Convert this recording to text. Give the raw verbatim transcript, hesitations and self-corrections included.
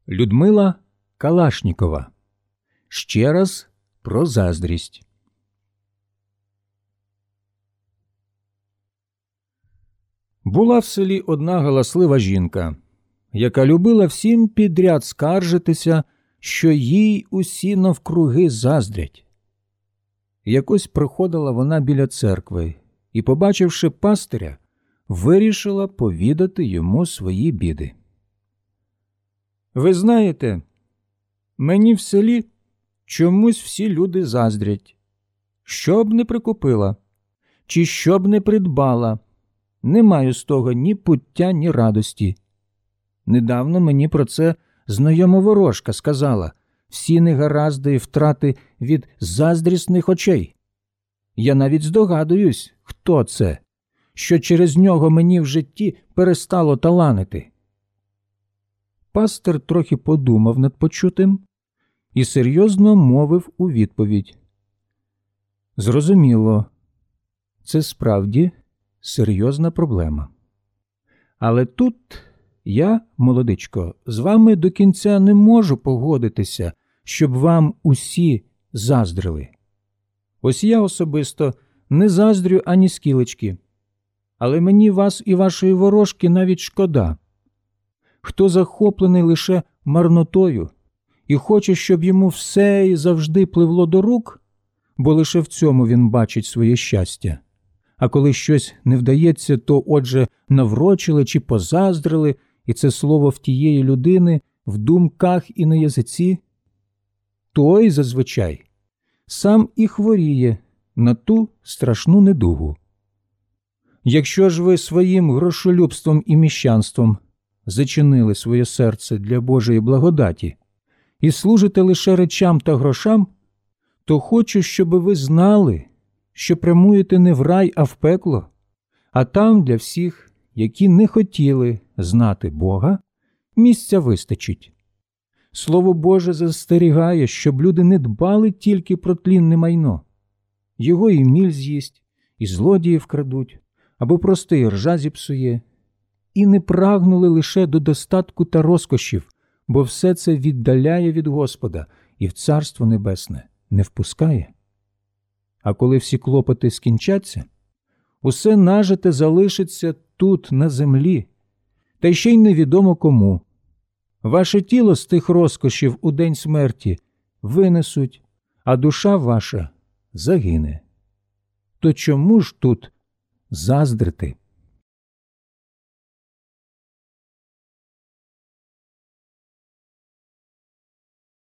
Людмила Калашнікова. Ще раз про заздрість. Була в селі одна галаслива жінка, яка любила всім підряд скаржитися, що їй усі навкруги заздрять. Якось проходила вона біля церкви і, побачивши пастиря, вирішила повідати йому свої біди. «Ви знаєте, мені в селі чомусь всі люди заздрять. Що б не прикупила, чи що б не придбала, не маю з того ні пуття, ні радості. Недавно мені про це знайома ворожка сказала, всі негаразди і втрати від заздрісних очей. Я навіть здогадуюсь, хто це, що через нього мені в житті перестало таланити». Пастир трохи подумав над почутим і серйозно мовив у відповідь. «Зрозуміло, це справді серйозна проблема. Але тут я, молодичко, з вами до кінця не можу погодитися, щоб вам усі заздрили. Ось я особисто не заздрю ані скілечки, але мені вас і вашої ворожки навіть шкода. Хто захоплений лише марнотою і хоче, щоб йому все і завжди пливло до рук, бо лише в цьому він бачить своє щастя. А коли щось не вдається, то отже наврочили чи позаздрили, і це слово в тієї людини в думках і на язиці, той зазвичай сам і хворіє на ту страшну недугу. Якщо ж ви своїм грошолюбством і міщанством зачинили своє серце для Божої благодаті і служите лише речам та грошам, то хочу, щоб ви знали, що прямуєте не в рай, а в пекло, а там для всіх, які не хотіли знати Бога, місця вистачить. Слово Боже застерігає, щоб люди не дбали тільки про тлінне майно. Його і міль з'їсть, і злодії вкрадуть, або простий ржа зіпсує, і не прагнули лише до достатку та розкошів, бо все це віддаляє від Господа і в Царство Небесне не впускає. А коли всі клопоти скінчаться, усе нажите залишиться тут, на землі, та ще й невідомо кому. Ваше тіло з тих розкошів у день смерті винесуть, а душа ваша загине. То чому ж тут заздрити?